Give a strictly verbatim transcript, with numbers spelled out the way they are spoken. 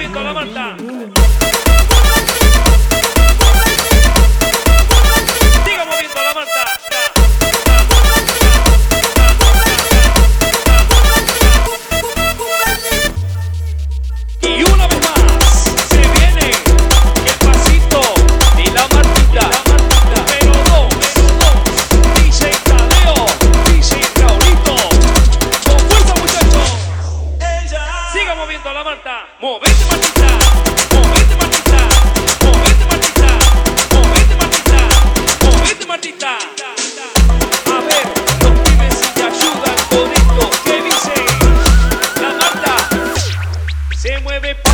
moviendo la Marta. Siga moviendo la Marta. Y una vez más se viene el pasito de la Martita. Pero no, D J Tadeo, D J Raulito. Con fuerza, muchachos. Siga moviendo la Marta. Movete, Martita. Movete, Martita. Movete, Martita. Movete, Martita. Movete, Martita. A ver, los pibes si te ayudan con esto que dice la Marta. Se mueve.